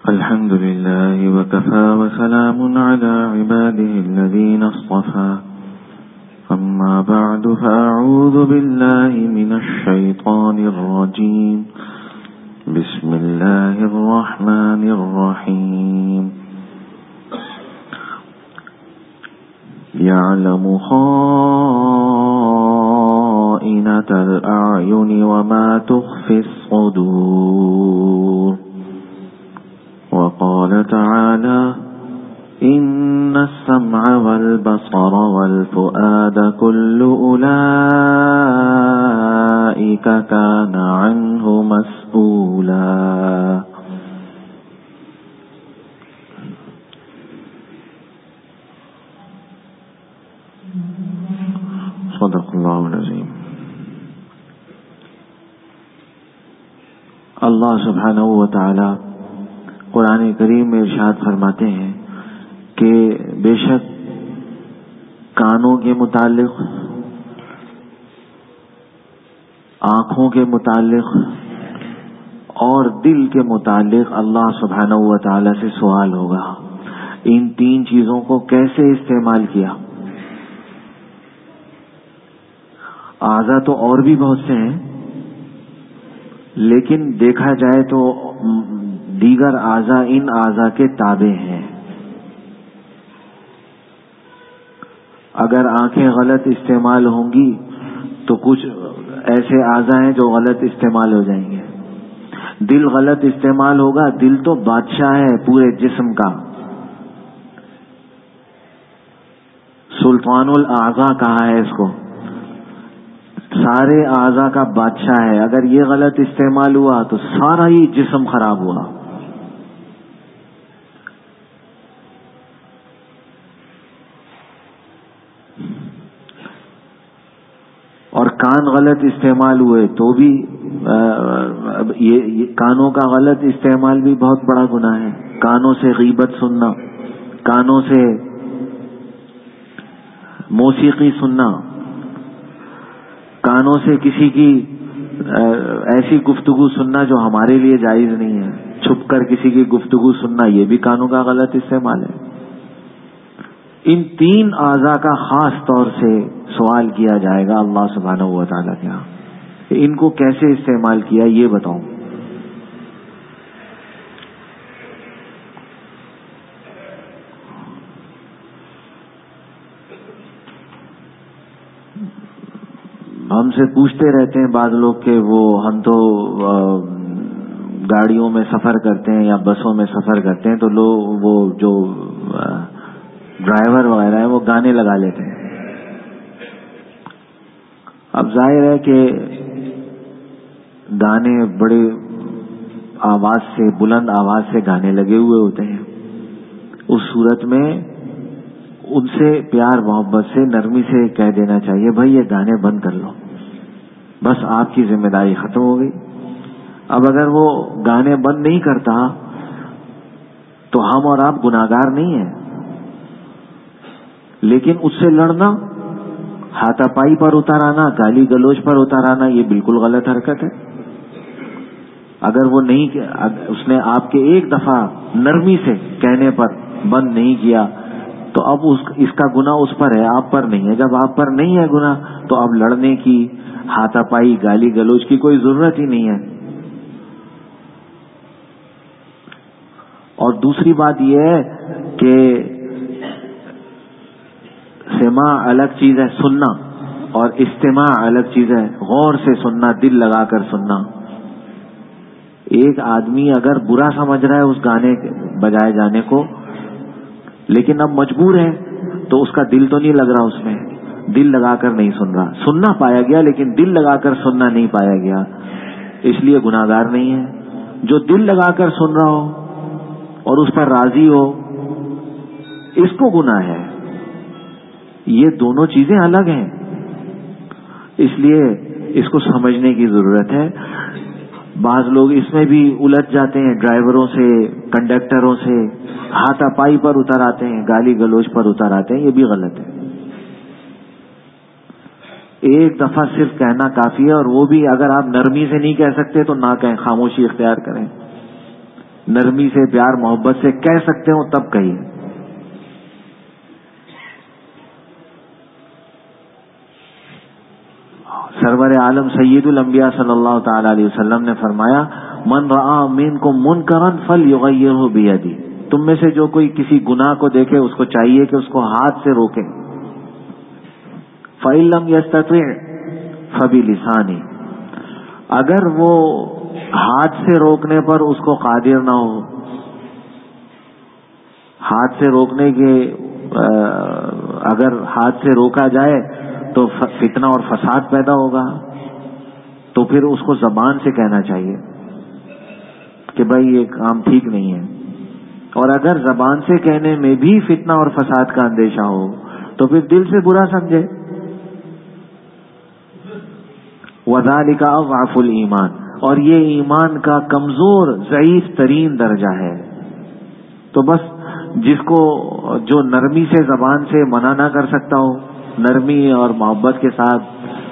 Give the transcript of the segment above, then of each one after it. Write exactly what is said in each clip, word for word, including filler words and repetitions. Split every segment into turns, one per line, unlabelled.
الحمد لله وكفى وسلام على عباده الذين اصطفى أما بعد فأعوذ بالله من الشيطان الرجيم بسم الله الرحمن الرحيم يعلم خائنة الأعين وما تخفي الصدور وقال تعالى إن السمع والبصر والفؤاد كل أولئك كان عنه مسؤولا صدق اللہ العظیم۔ اللہ سبحانہ و تعالی قرآن کریم میں ارشاد فرماتے ہیں کہ بے شک کانوں کے متعلق، آنکھوں کے متعلق اور دل کے متعلق اللہ سبحانہ و تعالی سے سوال ہوگا۔ ان تین چیزوں کو کیسے استعمال کیا؟ اعضاء تو اور بھی بہت سے ہیں، لیکن دیکھا جائے تو دیگر اعضاء ان اعضاء کے تابع ہیں۔ اگر آنکھیں غلط استعمال ہوں گی تو کچھ ایسے اعضاء ہیں جو غلط استعمال ہو جائیں گے۔ دل غلط استعمال ہوگا، دل تو بادشاہ ہے پورے جسم کا، سلطان الاعضاء کہا ہے اس کو، سارے اعضاء کا بادشاہ ہے۔ اگر یہ غلط استعمال ہوا تو سارا ہی جسم خراب ہوا۔ اور کان غلط استعمال ہوئے تو بھی یہ کانوں کا غلط استعمال بھی بہت بڑا گناہ ہے۔ کانوں سے غیبت سننا، کانوں سے موسیقی سننا، کانوں سے کسی کی ایسی گفتگو سننا جو ہمارے لیے جائز نہیں ہے، چھپ کر کسی کی گفتگو سننا، یہ بھی کانوں کا غلط استعمال ہے۔ ان تین اعضاء کا خاص طور سے سوال کیا جائے گا اللہ سبحانہ و تعالیٰ کے ہاں، ان کو کیسے استعمال کیا یہ بتاؤں۔ ہم سے پوچھتے رہتے ہیں بعض لوگ کہ وہ ہم تو گاڑیوں میں سفر کرتے ہیں یا بسوں میں سفر کرتے ہیں تو لوگ وہ جو ڈرائیور وغیرہ ہیں وہ گانے لگا لیتے ہیں۔ اب ظاہر ہے کہ گانے بڑے آواز سے، بلند آواز سے گانے لگے ہوئے ہوتے ہیں، اس صورت میں ان سے پیار محبت سے نرمی سے کہہ دینا چاہیے بھائی یہ گانے بند کر لو، بس آپ کی ذمہ داری ختم ہو گئی۔ اب اگر وہ گانے بند نہیں کرتا تو ہم اور آپ گناہگار نہیں ہیں، لیکن اس سے لڑنا، ہاتھا پائی پر اتر آنا، گالی گلوچ پر اتر آنا، یہ بالکل غلط حرکت ہے۔ اگر وہ نہیں، اس نے آپ کے ایک دفعہ نرمی سے کہنے پر بند نہیں کیا تو اب اس اس کا گناہ اس پر ہے، آپ پر نہیں ہے۔ جب آپ پر نہیں ہے گناہ تو اب لڑنے کی، ہاتھا پائی، گالی گلوچ کی کوئی ضرورت ہی نہیں ہے۔ اور دوسری بات یہ ہے کہ سماع الگ چیز ہے، سننا، اور استماع الگ چیز ہے، غور سے سننا، دل لگا کر سننا۔ ایک آدمی اگر برا سمجھ رہا ہے اس گانے بجائے جانے کو، لیکن اب مجبور ہے تو اس کا دل تو نہیں لگ رہا، اس میں دل لگا کر نہیں سن رہا، سننا پایا گیا لیکن دل لگا کر سننا نہیں پایا گیا، اس لیے گناہگار نہیں ہے۔ جو دل لگا کر سن رہا ہو اور اس پر راضی ہو، اس کو گناہ ہے۔ یہ دونوں چیزیں الگ ہیں، اس لیے اس کو سمجھنے کی ضرورت ہے۔ بعض لوگ اس میں بھی الجھ جاتے ہیں، ڈرائیوروں سے، کنڈکٹروں سے ہاتھا پائی پر اتر آتے ہیں، گالی گلوچ پر اتر آتے ہیں، یہ بھی غلط ہے۔ ایک دفعہ صرف کہنا کافی ہے، اور وہ بھی اگر آپ نرمی سے نہیں کہہ سکتے تو نہ کہیں، خاموشی اختیار کریں۔ نرمی سے پیار محبت سے کہہ سکتے ہو تب کہیے. سرور عالم سید الانبیاء صلی اللہ تعالی علیہ وسلم نے فرمایا من رآ منکم منکرا فلیغیرہ بیدی. تم میں سے جو کوئی کسی گناہ کو دیکھے اس کو چاہیے کہ اس کو ہاتھ سے روکے. فإن لم یستطع فبلسانہ. اگر وہ ہاتھ سے روکنے پر اس کو قادر نہ ہو, ہاتھ سے روکنے کے اگر ہاتھ سے روکا جائے تو فتنہ اور فساد پیدا ہوگا, تو پھر اس کو زبان سے کہنا چاہیے کہ بھائی یہ کام ٹھیک نہیں ہے. اور اگر زبان سے کہنے میں بھی فتنہ اور فساد کا اندیشہ ہو تو پھر دل سے برا سمجھے. وذالک اضعف الایمان. اور یہ ایمان کا کمزور ضعیف ترین درجہ ہے. تو بس جس کو جو نرمی سے زبان سے منع نہ کر سکتا ہو, نرمی اور محبت کے ساتھ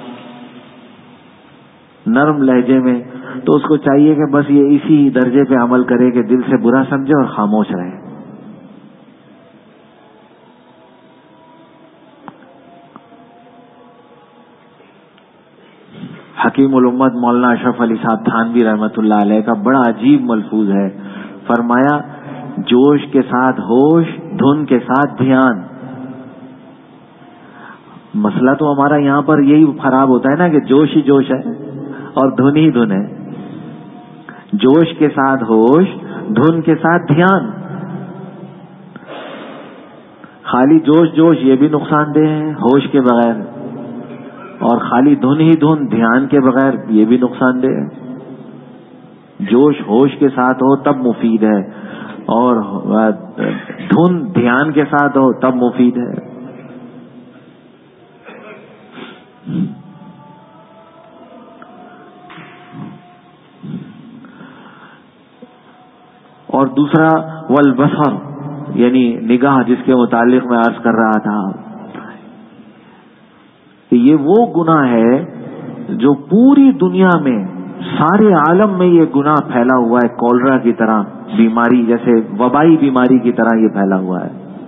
نرم لہجے میں, تو اس کو چاہیے کہ بس یہ اسی درجے پہ عمل کرے کہ دل سے برا سمجھے اور خاموش رہے. حکیم الامت مولانا اشرف علی صاحب تھانوی رحمۃ اللہ علیہ کا بڑا عجیب ملفوظ ہے. فرمایا جوش کے ساتھ ہوش, دھن کے ساتھ دھیان. مسئلہ تو ہمارا یہاں پر یہی خراب ہوتا ہے نا کہ جوش ہی جوش ہے اور دھن ہی دھن ہے. جوش کے ساتھ ہوش, دھن کے ساتھ دھیان. خالی جوش جوش یہ بھی نقصان دہ ہے ہوش کے بغیر, اور خالی دھن ہی دھن دھیان کے بغیر یہ بھی نقصان دہ ہے. جوش ہوش کے ساتھ ہو تب مفید ہے, اور دھن دھیان کے ساتھ ہو تب مفید ہے. اور دوسرا والبصر, یعنی نگاہ, جس کے متعلق میں عرض کر رہا تھا کہ یہ وہ گناہ ہے جو پوری دنیا میں, سارے عالم میں یہ گناہ پھیلا ہوا ہے, کولرا کی طرح بیماری, جیسے وبائی بیماری کی طرح یہ پھیلا ہوا ہے.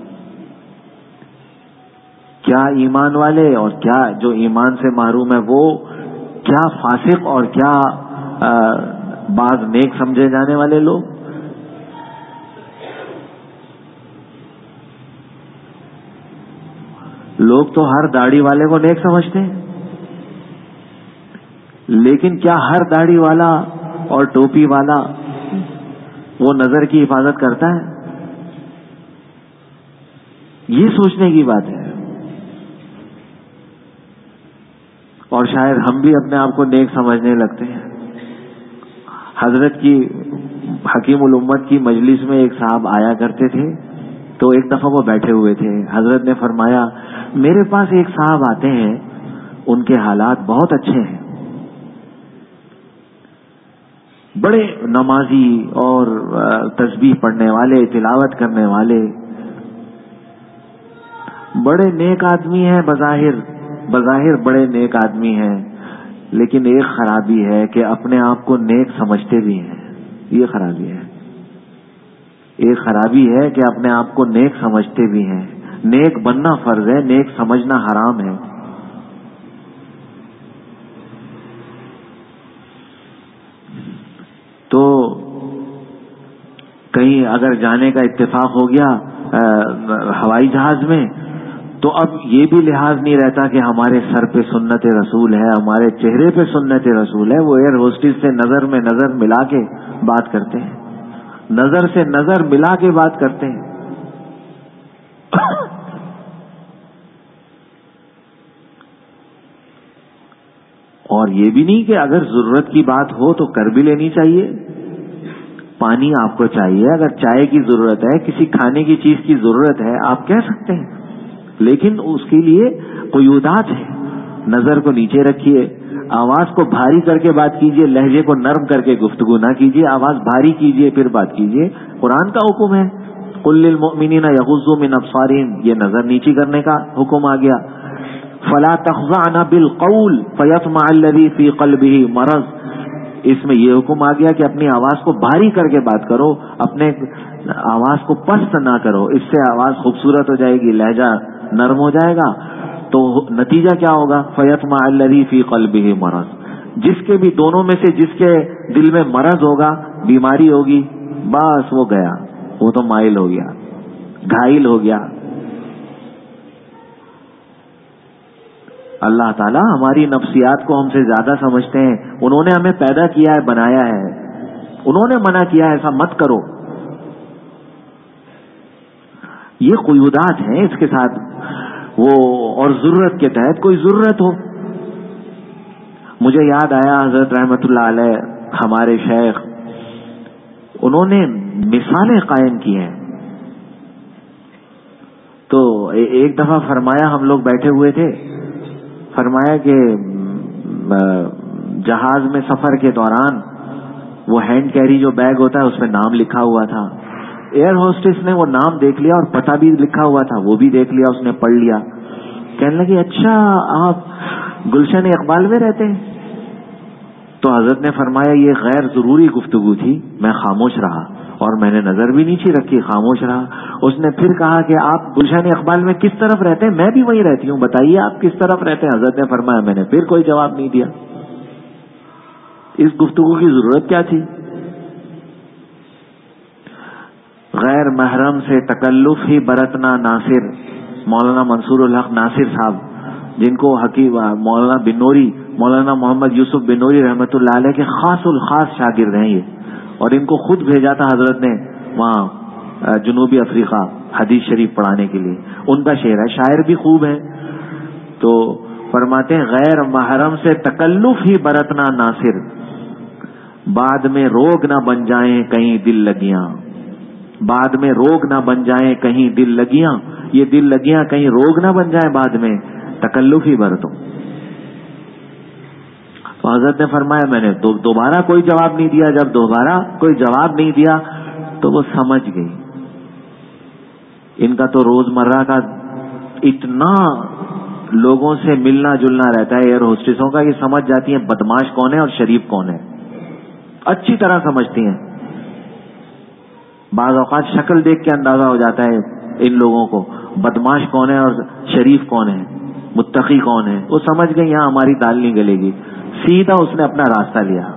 کیا ایمان والے اور کیا جو ایمان سے محروم ہے وہ, کیا فاسق اور کیا بعض نیک سمجھے جانے والے لوگ. لوگ تو ہر داڑھی والے کو نیک سمجھتے ہیں, لیکن کیا ہر داڑھی والا اور ٹوپی والا وہ نظر کی حفاظت کرتا ہے؟ یہ سوچنے کی بات ہے. اور شاید ہم بھی اپنے آپ کو نیک سمجھنے لگتے ہیں. حضرت کی حکیم الامت کی مجلس میں ایک صاحب آیا کرتے تھے, تو ایک دفعہ وہ بیٹھے ہوئے تھے. حضرت نے فرمایا میرے پاس ایک صاحب آتے ہیں, ان کے حالات بہت اچھے ہیں, بڑے نمازی اور تسبیح پڑھنے والے, تلاوت کرنے والے, بڑے نیک آدمی ہیں, بظاہر بظاہر بڑے نیک آدمی ہیں, لیکن ایک خرابی ہے کہ اپنے آپ کو نیک سمجھتے بھی ہیں. یہ خرابی ہے. ایک خرابی ہے کہ اپنے آپ کو نیک سمجھتے بھی ہیں. نیک بننا فرض ہے, نیک سمجھنا حرام ہے. تو کہیں اگر جانے کا اتفاق ہو گیا ہوائی جہاز میں, تو اب یہ بھی لحاظ نہیں رہتا کہ ہمارے سر پہ سنت رسول ہے, ہمارے چہرے پہ سنت رسول ہے. وہ ایئر ہوسٹس سے نظر میں نظر ملا کے بات کرتے ہیں, نظر سے نظر ملا کے بات کرتے ہیں. اور یہ بھی نہیں کہ اگر ضرورت کی بات ہو تو کر بھی لینی چاہیے. پانی آپ کو چاہیے, اگر چائے کی ضرورت ہے, کسی کھانے کی چیز کی ضرورت ہے, آپ کہہ سکتے ہیں, لیکن اس کے لیے قیودات ہیں. نظر کو نیچے رکھیے, آواز کو بھاری کر کے بات کیجیے, لہجے کو نرم کر کے گفتگو نہ کیجیے, آواز بھاری کیجیے پھر بات کیجیے. قرآن کا حکم ہے قل للمؤمنین یغضوا من ابصارہم, یہ نظر نیچی کرنے کا حکم آ گیا. فلا تخضعن بالقول فیطمع الذی فی قلبہ مرض, اس میں یہ حکم آ گیا کہ اپنی آواز کو بھاری کر کے بات کرو، اپنے آواز کو پست نہ کرو، اس سے آواز خوبصورت ہو جائے گی، لہجہ نرم ہو جائے گا، تو نتیجہ کیا ہوگا؟ فَيَطْمَعَ الَّذِي فِي قَلْبِهِ مَرَضٌ، جس کے بھی دونوں میں سے جس کے دل میں مرض ہوگا، بیماری ہوگی، بس وہ گیا، وہ تو مائل ہو گیا، گھائل ہو گیا۔ اللہ تعالیٰ ہماری نفسیات کو ہم سے زیادہ سمجھتے ہیں، انہوں نے ہمیں پیدا کیا ہے، بنایا ہے، انہوں نے منع کیا ہے ایسا مت کرو۔ یہ قیودات ہیں اس کے ساتھ وہ، اور ضرورت کے تحت کوئی ضرورت ہو۔ مجھے یاد آیا حضرت رحمت اللہ علیہ ہمارے شیخ، انہوں نے مثالیں قائم کی ہیں۔ تو ایک دفعہ فرمایا، ہم لوگ بیٹھے ہوئے تھے، فرمایا کہ جہاز میں سفر کے دوران وہ ہینڈ کیری جو بیگ ہوتا ہے اس میں نام لکھا ہوا تھا، ایئر ہوسٹس نے وہ نام دیکھ لیا اور پتہ بھی لکھا ہوا تھا، وہ بھی دیکھ لیا، اس نے پڑھ لیا، کہنے لگی اچھا آپ گلشن اقبال میں رہتے ہیں؟ تو حضرت نے فرمایا یہ غیر ضروری گفتگو تھی، میں خاموش رہا اور میں نے نظر بھی نیچی رکھی، خاموش رہا۔ اس نے پھر کہا کہ آپ گلشن اقبال میں کس طرف رہتے ہیں؟ میں بھی وہیں رہتی ہوں، بتائیے آپ کس طرف رہتے ہیں؟ حضرت نے فرمایا، میں نے پھر کوئی جواب نہیں دیا۔ اس گفتگو کی ضرورت کیا تھی؟ غیر محرم سے تکلف ہی برتنا ناصر، مولانا منصور الحق ناصر صاحب، جن کو حکیم مولانا بنوری، مولانا محمد یوسف بنوری رحمت اللہ علیہ کے خاص الخاص شاگرد ہیں یہ، اور ان کو خود بھیجا تھا حضرت نے وہاں جنوبی افریقہ حدیث شریف پڑھانے کے لیے۔ ان کا شعر ہے، شاعر بھی خوب ہیں، تو فرماتے ہیں غیر محرم سے تکلف ہی برتنا ناصر، بعد میں روگ نہ بن جائیں کہیں دل لگیاں، بعد میں روگ نہ بن جائیں کہیں دل لگیاں، یہ دل لگیاں کہیں روگ نہ بن جائیں بعد میں، تکلف ہی برتو۔ تو حضرت نے فرمایا، میں نے دوبارہ کوئی جواب نہیں دیا۔ جب دوبارہ کوئی جواب نہیں دیا تو وہ سمجھ گئی، ان کا تو روزمرہ کا اتنا لوگوں سے ملنا جلنا رہتا ہے ایئر ہوسٹسوں کا، یہ سمجھ جاتی ہیں بدماش کون ہے اور شریف کون ہے، اچھی طرح سمجھتی ہیں۔ بعض اوقات شکل دیکھ کے اندازہ ہو جاتا ہے ان لوگوں کو بدماش کون ہے اور شریف کون ہے، متقی کون ہے۔ وہ سمجھ گئی یہاں ہماری دال نہیں گلے گی، سیدھا اس نے اپنا راستہ لیا،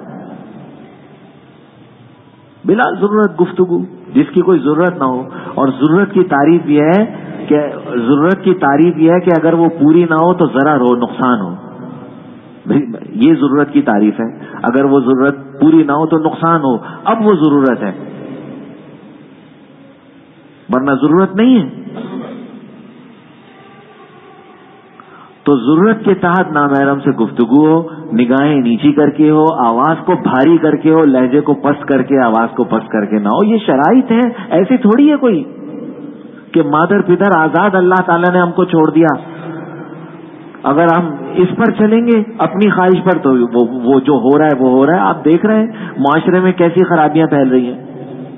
بلا ضرورت گفتگو جس کی کوئی ضرورت نہ ہو۔ اور ضرورت کی تعریف یہ ہے کہ ضرورت کی تعریف یہ ہے کہ اگر وہ پوری نہ ہو تو ضرر ہو، نقصان ہو، یہ ضرورت کی تعریف ہے۔ اگر وہ ضرورت پوری نہ ہو تو نقصان ہو، اب وہ ضرورت ہے، ورنہ ضرورت نہیں ہے۔ تو ضرورت کے تحت نامحرم سے گفتگو ہو، نگاہیں نیچی کر کے ہو، آواز کو بھاری کر کے ہو، لہجے کو پست کر کے، آواز کو پست کر کے نہ ہو، یہ شرائط ہیں، ایسی تھوڑی ہے کوئی کہ مادر پدر آزاد اللہ تعالیٰ نے ہم کو چھوڑ دیا۔ اگر ہم اس پر چلیں گے اپنی خواہش پر تو وہ, وہ جو ہو رہا ہے وہ ہو رہا ہے۔ آپ دیکھ رہے ہیں معاشرے میں کیسی خرابیاں پھیل رہی ہیں۔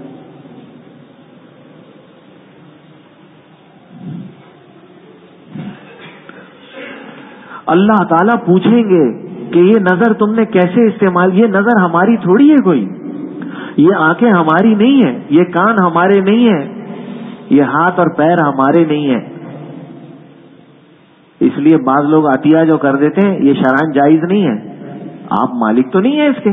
اللہ تعالیٰ پوچھیں گے کہ یہ نظر تم نے کیسے استعمال، یہ نظر ہماری تھوڑی ہے کوئی، یہ آنکھیں ہماری نہیں ہیں، یہ کان ہمارے نہیں ہیں، یہ ہاتھ اور پیر ہمارے نہیں ہیں۔ اس لیے بعض لوگ عطیہ جو کر دیتے ہیں یہ شرعاً جائز نہیں ہے، آپ مالک تو نہیں ہیں اس کے،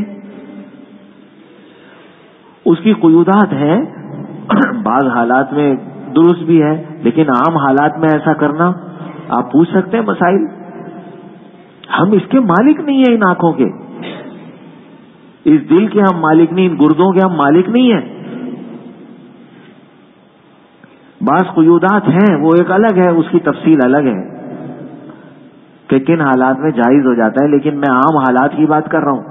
اس کی قیودات ہیں، بعض حالات میں درست بھی ہے، لیکن عام حالات میں ایسا کرنا آپ پوچھ سکتے ہیں مسائل۔ ہم اس کے مالک نہیں ہیں، ان آنکھوں کے، اس دل کے ہم مالک نہیں، ان گردوں کے ہم مالک نہیں ہیں۔ بعض قیودات ہیں وہ ایک الگ ہے، اس کی تفصیل الگ ہے کہ کن حالات میں جائز ہو جاتا ہے، لیکن میں عام حالات کی بات کر رہا ہوں۔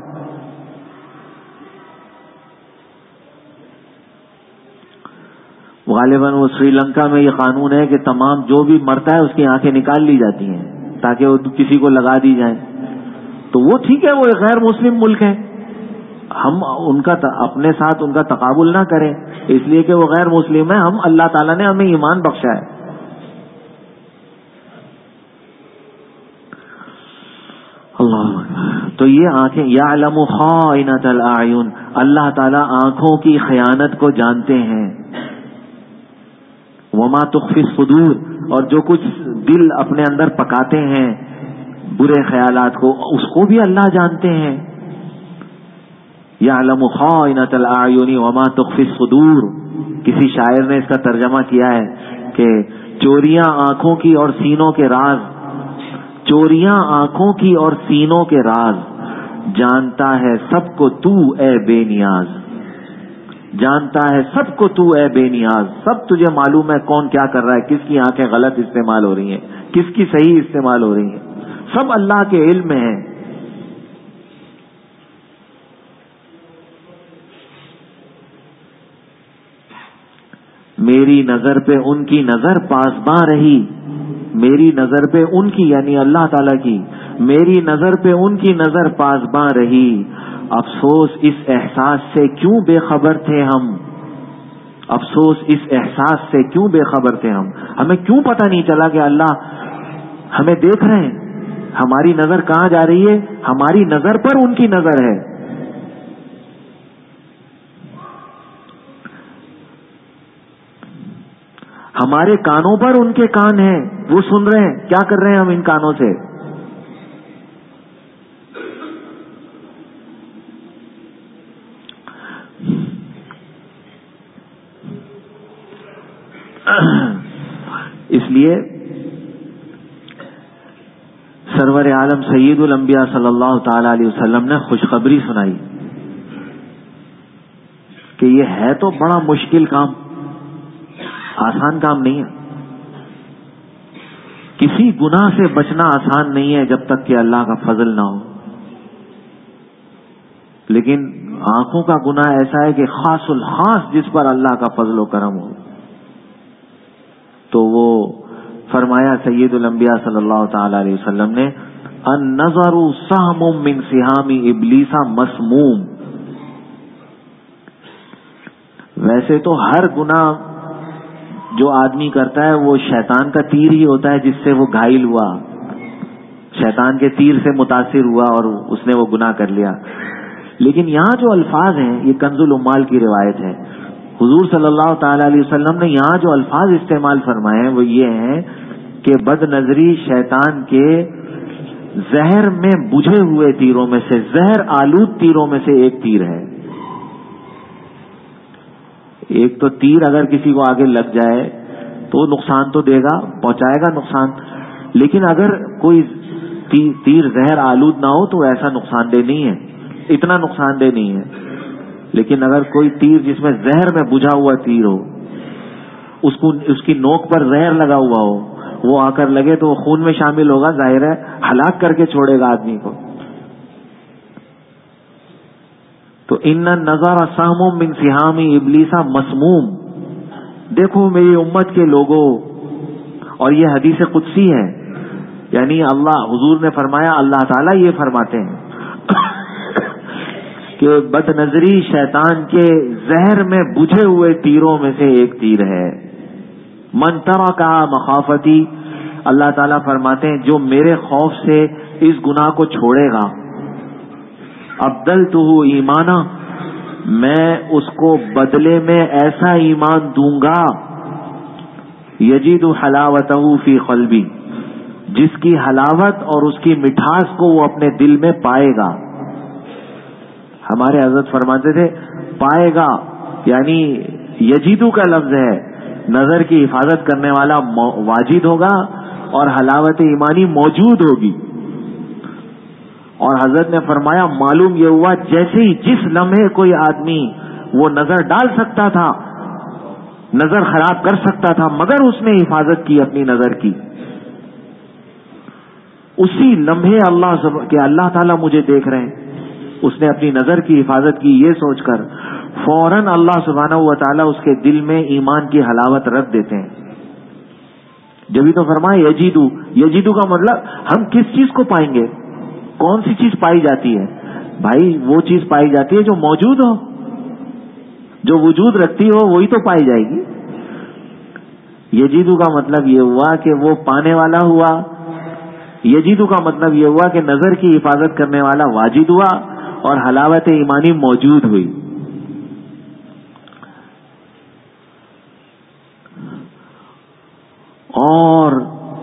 غالباً وہ سری لنکا میں یہ قانون ہے کہ تمام جو بھی مرتا ہے اس کی آنکھیں نکال لی جاتی ہیں تاکہ وہ کسی کو لگا دی جائیں، تو وہ ٹھیک ہے، وہ ایک غیر مسلم ملک ہے، ہم ان کا اپنے ساتھ ان کا تقابل نہ کریں، اس لیے کہ وہ غیر مسلم ہے، ہم اللہ تعالیٰ نے ہمیں ایمان بخشا ہے۔ اللہ، تو تو یہ آنکھیں، یعلم خائنۃ الاعین، اللہ تعالیٰ آنکھوں کی خیانت کو جانتے ہیں. وما تخفی الصدور، اور جو کچھ دل اپنے اندر پکاتے ہیں برے خیالات کو، اس کو بھی اللہ جانتے ہیں. یعلم خائنۃ الاعین وما تخفی الصدور. کسی شاعر نے اس کا ترجمہ کیا ہے کہ چوریاں آنکھوں کی اور سینوں کے راز، چوریاں آنکھوں کی اور سینوں کے راز، جانتا ہے سب کو تو اے بے نیاز. جانتا ہے سب کو تو اے بے نیاز، سب تجھے معلوم ہے کون کیا کر رہا ہے، کس کی آنکھیں غلط استعمال ہو رہی ہیں، کس کی صحیح استعمال ہو رہی ہیں، سب اللہ کے علم میں ہے. میری نظر پہ ان کی نظر پاسباں رہی، میری نظر پہ ان کی یعنی اللہ تعالی کی، میری نظر پہ ان کی نظر پاسباں رہی. افسوس اس احساس سے کیوں بے خبر تھے ہم، افسوس اس احساس سے کیوں بے خبر تھے ہم. ہمیں کیوں پتہ نہیں چلا کہ اللہ ہمیں دیکھ رہے ہیں، ہماری نظر کہاں جا رہی ہے، ہماری نظر پر ان کی نظر ہے. ہمارے کانوں پر ان کے کان ہیں، وہ سن رہے ہیں. کیا کر رہے ہیں ہم ان کانوں سے؟ اس لیے سرور عالم سید الانبیاء صلی اللہ تعالی علیہ وسلم نے خوشخبری سنائی کہ یہ ہے تو بڑا مشکل کام، آسان کام نہیں ہے. کسی گناہ سے بچنا آسان نہیں ہے جب تک کہ اللہ کا فضل نہ ہو. لیکن آنکھوں کا گناہ ایسا ہے کہ خاص الخاص جس پر اللہ کا فضل و کرم ہو. تو وہ فرمایا سید الانبیاء صلی اللہ تعالی علیہ وسلم نے، النظر سہم من سہام ابلیس مسموم. ویسے تو ہر گناہ جو آدمی کرتا ہے وہ شیطان کا تیر ہی ہوتا ہے جس سے وہ گھائل ہوا، شیطان کے تیر سے متاثر ہوا اور اس نے وہ گناہ کر لیا. لیکن یہاں جو الفاظ ہیں، یہ کنز العمال کی روایت ہے، حضور صلی اللہ تعالی علیہ وسلم نے یہاں جو الفاظ استعمال فرمائے ہیں وہ یہ ہیں کہ بد نظری شیطان کے زہر میں بجھے ہوئے تیروں میں سے، زہر آلود تیروں میں سے ایک تیر ہے. ایک تو تیر اگر کسی کو آگے لگ جائے تو نقصان تو دے گا، پہنچائے گا نقصان، لیکن اگر کوئی تیر زہر آلود نہ ہو تو ایسا نقصان دہ نہیں ہے، اتنا نقصان دہ نہیں ہے. لیکن اگر کوئی تیر جس میں زہر میں بجھا ہوا تیر ہو، اس کو اس کی نوک پر زہر لگا ہوا ہو، وہ آ کر لگے تو وہ خون میں شامل ہوگا، ظاہر ہے ہلاک کر کے چھوڑے گا آدمی کو. تو ان النظر سہم من سہام ابلیس مسموم. دیکھو میری امت کے لوگوں، اور یہ حدیث قدسی ہے، یعنی اللہ حضور نے فرمایا، اللہ تعالیٰ یہ فرماتے ہیں کہ بد نظری شیطان کے زہر میں بجھے ہوئے تیروں میں سے ایک تیر ہے. من ترکہ مخافتی، اللہ تعالیٰ فرماتے ہیں جو میرے خوف سے اس گناہ کو چھوڑے گا، ابدلتہ ایمانا، میں اس کو بدلے میں ایسا ایمان دوں گا، یجد حلاوتہ فی قلبی، جس کی حلاوت اور اس کی مٹھاس کو وہ اپنے دل میں پائے گا. ہمارے حضرت فرماتے تھے پائے گا، یعنی یجیدو کا لفظ ہے، نظر کی حفاظت کرنے والا واجد ہوگا اور حلاوت ایمانی موجود ہوگی. اور حضرت نے فرمایا معلوم یہ ہوا جیسے ہی جس لمحے کوئی آدمی وہ نظر ڈال سکتا تھا، نظر خراب کر سکتا تھا، مگر اس نے حفاظت کی اپنی نظر کی، اسی لمحے اللہ سب کہ اللہ تعالیٰ مجھے دیکھ رہے ہیں، اس نے اپنی نظر کی حفاظت کی، یہ سوچ کر فوراً اللہ سبحانہ و تعالیٰ اس کے دل میں ایمان کی حلاوت رکھ دیتے ہیں. جبھی تو فرمایا یجیدو، یجیدو کا مطلب ہم کس چیز کو پائیں گے؟ کون سی چیز پائی جاتی ہے؟ بھائی وہ چیز پائی جاتی ہے جو موجود ہو، جو وجود رکھتی ہو وہی تو پائی جائے گی. یجیدو کا مطلب یہ ہوا کہ وہ پانے والا ہوا، یجیدو کا مطلب یہ ہوا کہ نظر کی حفاظت کرنے والا واجد ہوا اور حلاوت ایمانی موجود ہوئی. اور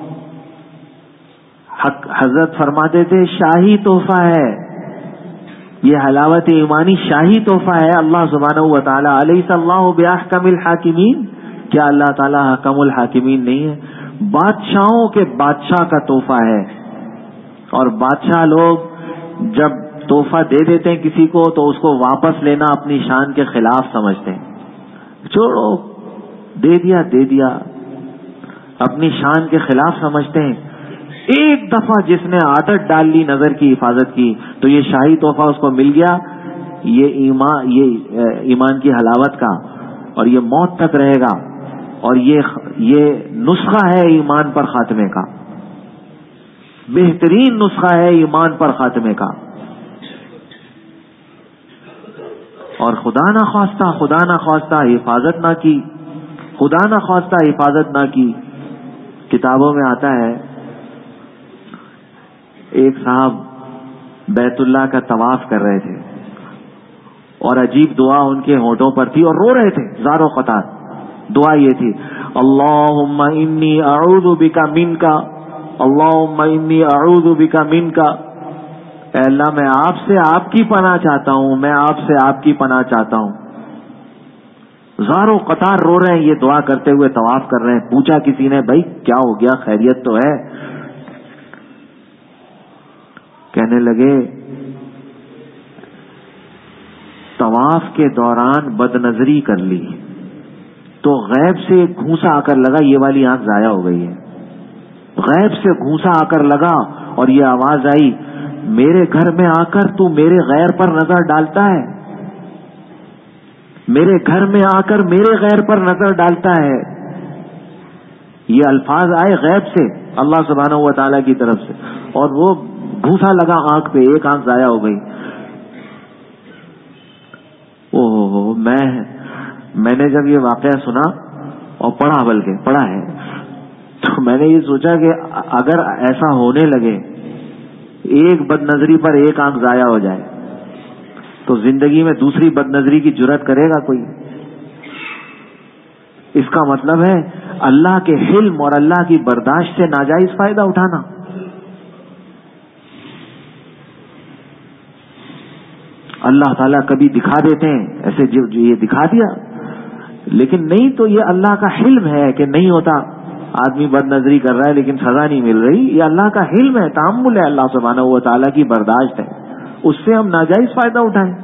حضرت فرماتے تھے شاہی تحفہ ہے یہ حلاوت ایمانی، شاہی تحفہ ہے اللہ سبحانہ و تعالی. الیس اللہ باحکم الحاکمین، کیا اللہ تعالی حکم الحاکمین نہیں ہے؟ بادشاہوں کے بادشاہ کا تحفہ ہے. اور بادشاہ لوگ جب تحفہ دے دیتے ہیں کسی کو تو اس کو واپس لینا اپنی شان کے خلاف سمجھتے ہیں. چھوڑو، دے دیا دے دیا، اپنی شان کے خلاف سمجھتے ہیں. ایک دفعہ جس نے عادت ڈال لی نظر کی حفاظت کی تو یہ شاہی تحفہ اس کو مل گیا، یہ ایمان یہ ایمان کی حلاوت کا، اور یہ موت تک رہے گا. اور یہ یہ نسخہ ہے ایمان پر خاتمے کا، بہترین نسخہ ہے ایمان پر خاتمے کا. اور خدا نہ خواستہ خدا نہ خواستہ حفاظت نہ کی، خدا نہ خواستہ حفاظت نہ کی. کتابوں میں آتا ہے ایک صاحب بیت اللہ کا طواف کر رہے تھے اور عجیب دعا ان کے ہونٹوں پر تھی اور رو رہے تھے زاروں قطار. دعا یہ تھی، اللہم انی اعوذ بک منک، اللہم انی اعوذ بک منک، اے اللہ میں آپ سے آپ کی پناہ چاہتا ہوں، میں آپ سے آپ کی پناہ چاہتا ہوں. زاروں قطار رو رہے ہیں، یہ دعا کرتے ہوئے طواف کر رہے ہیں. پوچھا کسی نے، بھائی کیا ہو گیا، خیریت تو ہے؟ کہنے لگے طواف کے دوران بد نظری کر لی تو غیب سے ایک گھونسا آ کر لگا، یہ والی آنکھ ضائع ہو گئی ہے. غیب سے گھونسا آ کر لگا اور یہ آواز آئی، میرے گھر میں آ کر تو میرے غیر پر نظر ڈالتا ہے، میرے گھر میں آ کر میرے غیر پر نظر ڈالتا ہے. یہ الفاظ آئے غیب سے اللہ سبحانہ و تعالیٰ کی طرف سے، اور وہ گھونسا لگا آنکھ پہ، ایک آنکھ ضائع ہو گئی. اوہ میں میں نے جب یہ واقعہ سنا اور پڑھا، بلکہ پڑھا ہے، تو میں نے یہ سوچا کہ اگر ایسا ہونے لگے، ایک بد نظری پر ایک آنکھ ضائع ہو جائے، تو زندگی میں دوسری بد نظری کی جرات کرے گا کوئی؟ اس کا مطلب ہے اللہ کے حلم اور اللہ کی برداشت سے ناجائز فائدہ اٹھانا. اللہ تعالیٰ کبھی دکھا دیتے ہیں ایسے، جو یہ دکھا دیا، لیکن نہیں تو یہ اللہ کا حلم ہے کہ نہیں ہوتا. آدمی بد نظری کر رہا ہے لیکن سزا نہیں مل رہی، یہ اللہ کا حلم ہے، تحمل ہے، اللہ سبحانہ و تعالیٰ کی برداشت ہے، اس سے ہم ناجائز فائدہ اٹھائیں.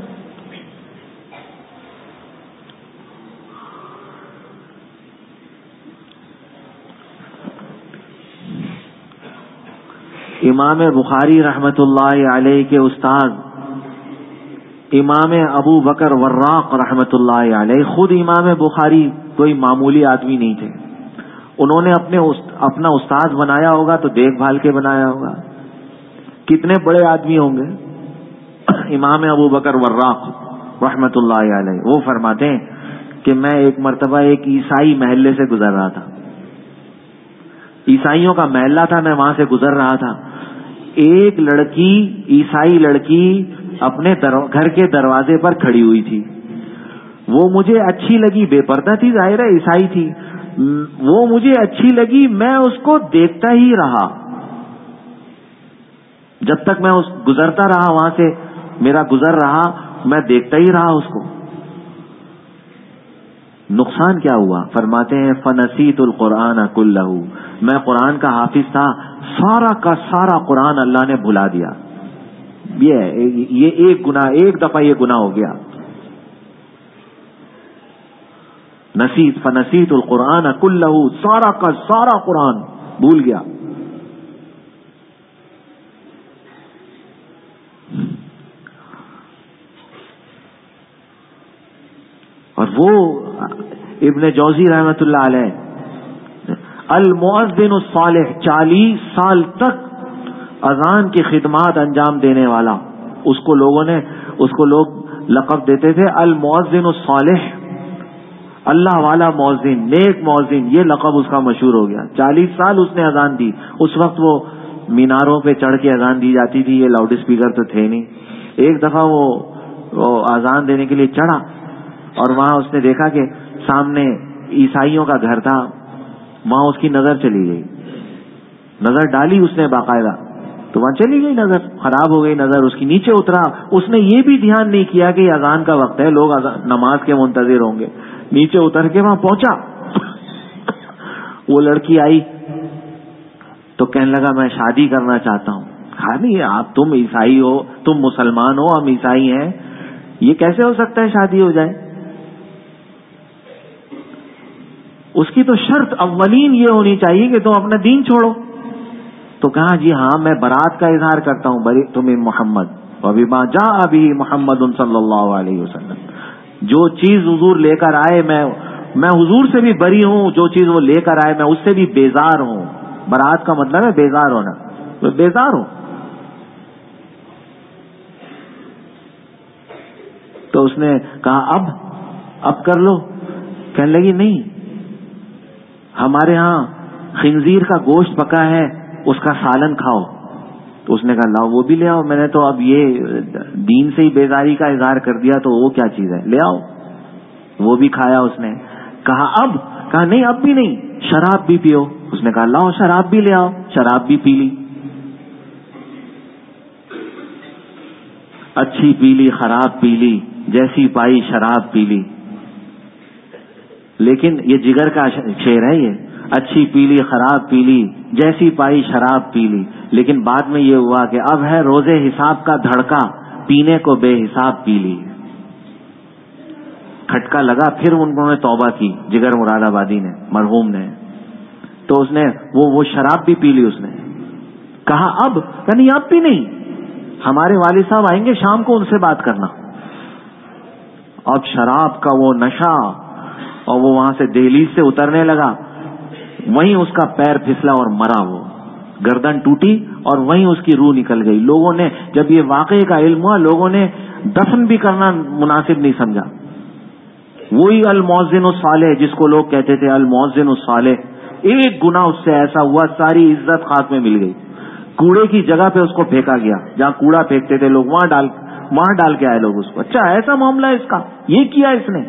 امام بخاری رحمت اللہ علیہ کے استاد امام ابو بکر وراق رحمت اللہ علیہ، خود امام بخاری کوئی معمولی آدمی نہیں تھے. انہوں نے اپنے اپنا استاد بنایا ہوگا تو دیکھ بھال کے بنایا ہوگا. کتنے بڑے آدمی ہوں گے. امام ابو بکر وراق رحمت اللہ علیہ وہ فرماتے ہیں کہ میں ایک مرتبہ ایک عیسائی محلے سے گزر رہا تھا، عیسائیوں کا محلہ تھا، میں وہاں سے گزر رہا تھا. ایک لڑکی، عیسائی لڑکی اپنے گھر کے دروازے پر کھڑی ہوئی تھی. وہ مجھے اچھی لگی، بے پردہ تھی، ظاہر ہے عیسائی تھی. وہ مجھے اچھی لگی، میں اس کو دیکھتا ہی رہا جب تک میں اس گزرتا رہا، وہاں سے میرا گزر رہا، میں دیکھتا ہی رہا اس کو. نقصان کیا ہوا؟ فرماتے ہیں فنسیت القرآن کلہ، میں قرآن کا حافظ تھا، سارا کا سارا قرآن اللہ نے بھلا دیا. یہ یہ ایک گناہ، ایک دفعہ یہ گناہ ہو گیا. نسیت فنسیت القرآن کلہ، سارا کا سارا قرآن بھول گیا. اور وہ ابن جوزی رحمت اللہ علیہ، المؤذن الصالح، چالیس سال تک اذان کی خدمات انجام دینے والا، اس کو لوگوں نے اس کو لوگ لقب دیتے تھے المؤذن الصالح، اللہ والا مؤذن، نیک مؤذن، یہ لقب اس کا مشہور ہو گیا. چالیس سال اس نے اذان دی. اس وقت وہ میناروں پہ چڑھ کے اذان دی جاتی تھی، یہ لاؤڈ اسپیکر تو تھے نہیں. ایک دفعہ وہ, وہ اذان دینے کے لیے چڑھا اور وہاں اس نے دیکھا کہ سامنے عیسائیوں کا گھر تھا. وہاں اس کی نظر چلی گئی، نظر ڈالی اس نے باقاعدہ تو وہاں چلی گئی نظر، خراب ہو گئی نظر اس کی. نیچے اترا، اس نے یہ بھی دھیان نہیں کیا کہ یہ اذان کا وقت ہے، لوگ نماز کے منتظر ہوں گے. نیچے اتر کے وہاں پہنچا. وہ لڑکی آئی تو کہنے لگا میں شادی کرنا چاہتا ہوں. کہا نہیں آپ تم عیسائی ہو، تم مسلمان ہو، ہم عیسائی ہیں، یہ کیسے ہو سکتا ہے شادی ہو جائے؟ اس کی تو شرط اولین یہ ہونی چاہیے کہ تم اپنا دین چھوڑو. تو کہا جی ہاں میں برات کا اظہار کرتا ہوں، بری تم محمد وبما جاء به محمد صلی اللہ علیہ وسلم. جو چیز حضور لے کر آئے میں میں حضور سے بھی بری ہوں، جو چیز وہ لے کر آئے میں اس سے بھی بیزار ہوں. برات کا مطلب ہے بیزار ہونا، میں بیزار ہوں. تو اس نے کہا اب اب کر لو. کہنے لگی نہیں، ہمارے ہاں خنزیر کا گوشت پکا ہے، اس کا سالن کھاؤ. تو اس نے کہا لاؤ وہ بھی لے آؤ. میں نے تو اب یہ دین سے ہی بیزاری کا اظہار کر دیا تو وہ کیا چیز ہے، لے آؤ. وہ بھی کھایا اس نے. کہا اب، کہا نہیں اب بھی نہیں، شراب بھی پیو. اس نے کہا لاؤ شراب بھی لے آؤ. شراب بھی پی لی، اچھی پی لی، خراب پی لی، جیسی پائی شراب پی لی. لیکن یہ جگر کا شعر ہے، یہ اچھی پی لی خراب پی لی جیسی پائی شراب پی لی. لیکن بعد میں یہ ہوا کہ اب ہے روزے حساب کا دھڑکا، پینے کو بے حساب پی لی. کھٹکا لگا، پھر انہوں نے توبہ کی، جگر مراد آبادی نے، مرحوم نے. تو اس نے وہ وہ شراب بھی پی لی. اس نے کہا اب، یعنی اب بھی نہیں، ہمارے والد صاحب آئیں گے شام کو، ان سے بات کرنا. اب شراب کا وہ نشہ، اور وہ وہاں سے دہلیز سے اترنے لگا. وہیں اس کا پیر پھسلا اور مرا. وہ گردن ٹوٹی اور وہیں اس کی روح نکل گئی. لوگوں نے جب یہ واقعے کا علم ہوا، لوگوں نے دفن بھی کرنا مناسب نہیں سمجھا. وہی المؤذن الصالح جس کو لوگ کہتے تھے، المؤذن الصالح، ایک گناہ اس سے ایسا ہوا ساری عزت خاک میں مل گئی. کوڑے کی جگہ پہ اس کو پھینکا گیا، جہاں کوڑا پھینکتے تھے لوگ وہاں ڈال وہاں ڈال کے آئے لوگ اس کو. اچھا ایسا معاملہ ہے اس کا، یہ کیا اس نے.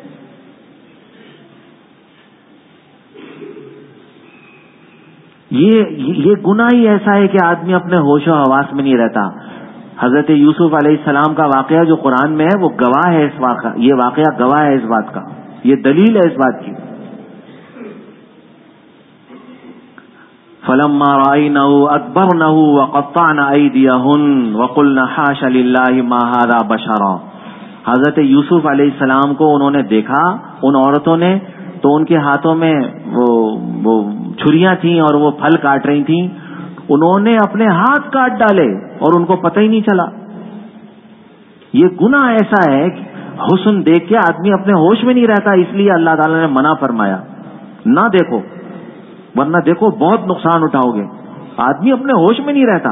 یہ یہ گناہ ہی ایسا ہے کہ آدمی اپنے ہوش و حواس میں نہیں رہتا. حضرت یوسف علیہ السلام کا واقعہ جو قرآن میں ہے وہ گواہ ہے اس واقعہ یہ واقعہ گواہ ہے اس بات کا، یہ دلیل ہے اس بات کی. فلما رأينه أكبرنه وقطعن أيديهن وقلن حاش لله ما هذا بشرا. حضرت یوسف علیہ السلام کو انہوں نے دیکھا ان عورتوں نے، تو ان کے ہاتھوں میں وہ وہ چھریاں تھیں اور وہ پھل کاٹ رہی تھیں. انہوں نے اپنے ہاتھ کاٹ ڈالے اور ان کو پتہ ہی نہیں چلا. یہ گناہ ایسا ہے کہ حسن دیکھ کے آدمی اپنے ہوش میں نہیں رہتا، اس لیے اللہ تعالیٰ نے منع فرمایا نہ دیکھو، ورنہ دیکھو بہت نقصان اٹھاؤ گے. آدمی اپنے ہوش میں نہیں رہتا.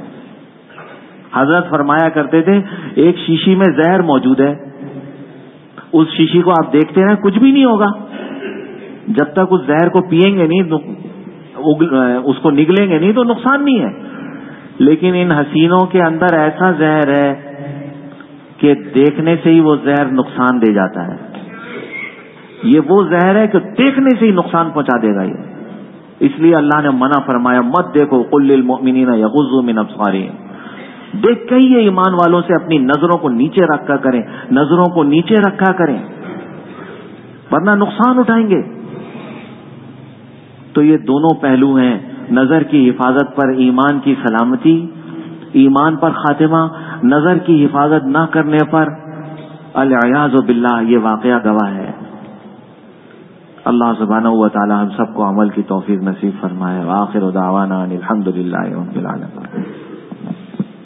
حضرت فرمایا کرتے تھے ایک شیشی میں زہر موجود ہے، اس شیشی کو آپ دیکھتے ہیں کچھ بھی نہیں ہوگا جب تک اس زہر کو پیئیں گے نہیں، اس کو نگلیں گے نہیں تو نقصان نہیں ہے. لیکن ان حسینوں کے اندر ایسا زہر ہے کہ دیکھنے سے ہی وہ زہر نقصان دے جاتا ہے. یہ وہ زہر ہے کہ دیکھنے سے ہی نقصان پہنچا دے گا. یہ اس لیے اللہ نے منع فرمایا مت دیکھو. قل للمؤمنین یغضوا من ابصارہم. دیکھ کے ہی ایمان والوں سے اپنی نظروں کو نیچے رکھا کریں، نظروں کو نیچے رکھا کریں ورنہ نقصان اٹھائیں گے. تو یہ دونوں پہلو ہیں، نظر کی حفاظت پر ایمان کی سلامتی، ایمان پر خاتمہ، نظر کی حفاظت نہ کرنے پر العیاذ باللہ یہ واقعہ گواہ ہے. اللہ سبحانہ و تعالی ہم سب کو عمل کی توفیق نصیب فرمائے. وآخر دعوانا ان الحمد للہ رب العالمین.